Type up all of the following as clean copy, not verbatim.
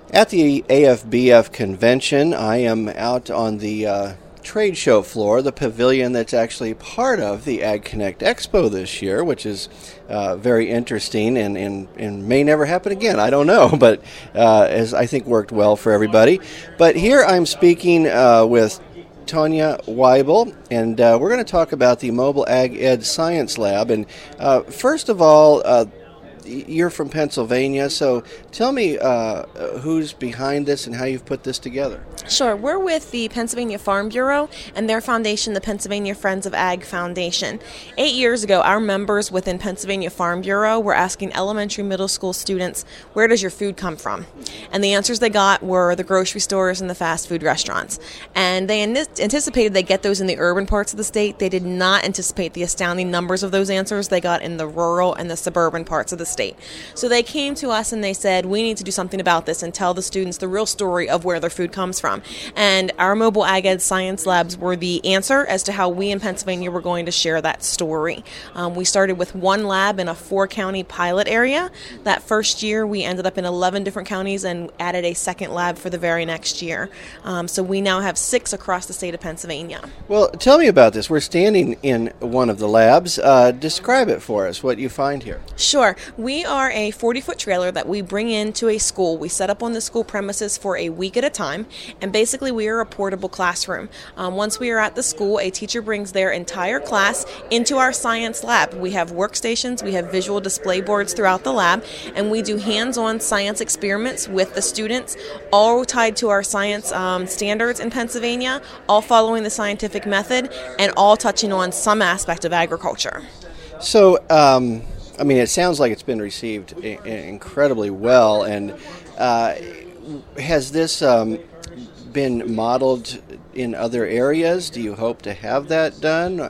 At the AFBF convention, I am out on the trade show floor, the pavilion that's actually part of the Ag Connect Expo this year, which is very interesting and may never happen again. I don't know, but as I think worked well for everybody. But here I'm speaking with Tanya Weibel, and we're going to talk about the Mobile Ag Ed Science Lab. And first of all, you're from Pennsylvania, so tell me who's behind this and how you've put this together. Sure. We're with the Pennsylvania Farm Bureau and their foundation, the Pennsylvania Friends of Ag Foundation. 8 years ago, our members within Pennsylvania Farm Bureau were asking elementary, middle school students, where does your food come from? And the answers they got were the grocery stores and the fast food restaurants. And they anticipated they'd get those in the urban parts of the state. They did not anticipate the astounding numbers of those answers they got in the rural and the suburban parts of the state. So they came to us and they said, we need to do something about this and tell the students the real story of where their food comes from. And our Mobile Ag Ed Science Labs were the answer as to how we in Pennsylvania were going to share that story. We started with one lab in a 4-county pilot area. That first year we ended up in 11 different counties and added a second lab for the very next year. So we now have 6 across the state of Pennsylvania. Well, tell me about this. We're standing in one of the labs. Describe it for us, what you find here. Sure. We are a 40-foot trailer that we bring into a school. We set up on the school premises for a week at a time, and basically we are a portable classroom. Once we are at the school, a teacher brings their entire class into our science lab. We have workstations, we have visual display boards throughout the lab, and we do hands-on science experiments with the students, all tied to our science standards in Pennsylvania, all following the scientific method, and all touching on some aspect of agriculture. So, I mean, it sounds like it's been received incredibly well, and has this been modeled in other areas? Do you hope to have that done?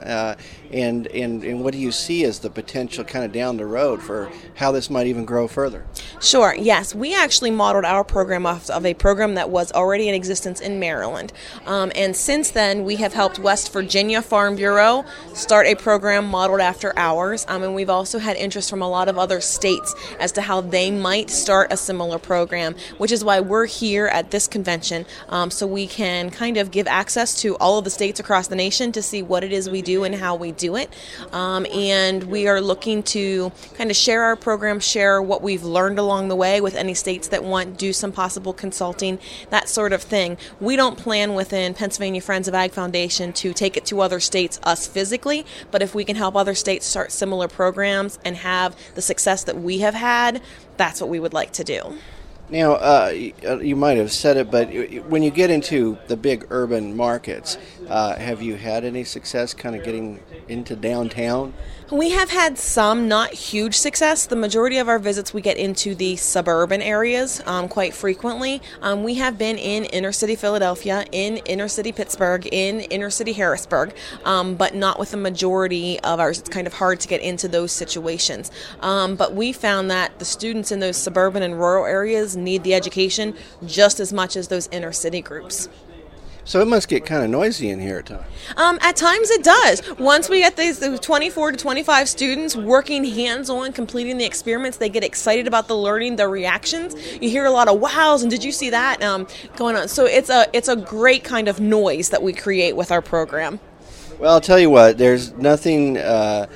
And what do you see as the potential kind of down the road for how this might even grow further? Sure, yes. We actually modeled our program off of a program that was already in existence in Maryland. And since then, we have helped West Virginia Farm Bureau start a program modeled after ours. And we've also had interest from a lot of other states as to how they might start a similar program, which is why we're here at this convention, so we can kind of give access to all of the states across the nation to see what it is we do and how we do it. And we are looking to kind of share our program, share what we've learned along the way with any states that want to do some possible consulting, that sort of thing. We don't plan within Pennsylvania Friends of Ag Foundation to take it to other states, us physically, but if we can help other states start similar programs and have the success that we have had, that's what we would like to do. Now, you might have said it, but when you get into the big urban markets, have you had any success kind of getting into downtown? We have had some, not huge success. The majority of our visits we get into the suburban areas quite frequently. We have been in inner city Philadelphia, in inner city Pittsburgh, in inner city Harrisburg, but not with the majority of ours. It's kind of hard to get into those situations. But we found that the students in those suburban and rural areas need the education just as much as those inner city groups. So it must get kind of noisy in here at times. At times it does. Once we get these 24 to 25 students working hands-on, completing the experiments, they get excited about the learning, the reactions. You hear a lot of wows and did you see that going on. So it's a great kind of noise that we create with our program. Well, I'll tell you what, there's nothing that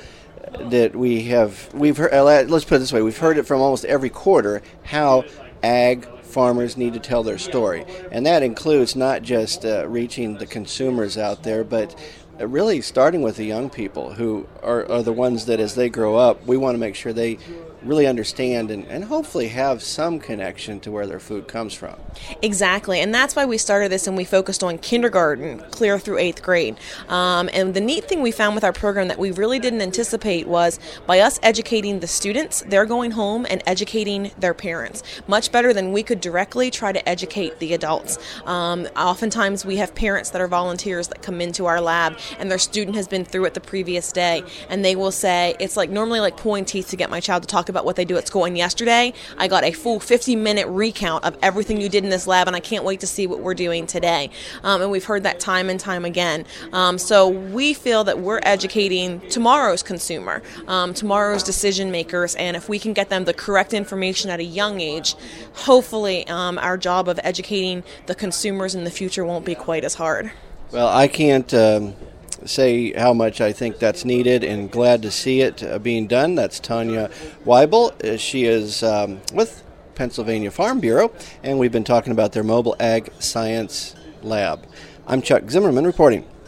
we've heard, let's put it this way, we've heard it from almost every quarter, how ag farmers need to tell their story. And that includes not just reaching the consumers out there, but really starting with the young people who are the ones that as they grow up, we want to make sure they really understand and hopefully have some connection to where their food comes from. Exactly, and that's why we started this and we focused on kindergarten clear through 8th grade. And the neat thing we found with our program that we really didn't anticipate was by us educating the students, they're going home and educating their parents much better than we could directly try to educate the adults. Oftentimes we have parents that are volunteers that come into our lab and their student has been through it the previous day and they will say, it's like normally like pulling teeth to get my child to talk about what they do at school. And yesterday, I got a full 50-minute recount of everything you did in this lab, and I can't wait to see what we're doing today. And we've heard that time and time again. So we feel that we're educating tomorrow's consumer, tomorrow's decision makers, and if we can get them the correct information at a young age, hopefully our job of educating the consumers in the future won't be quite as hard. Well, I can't say how much I think that's needed and glad to see it being done. That's Tanya Weibel. She is with Pennsylvania Farm Bureau, and we've been talking about their mobile ag science lab. I'm Chuck Zimmerman reporting.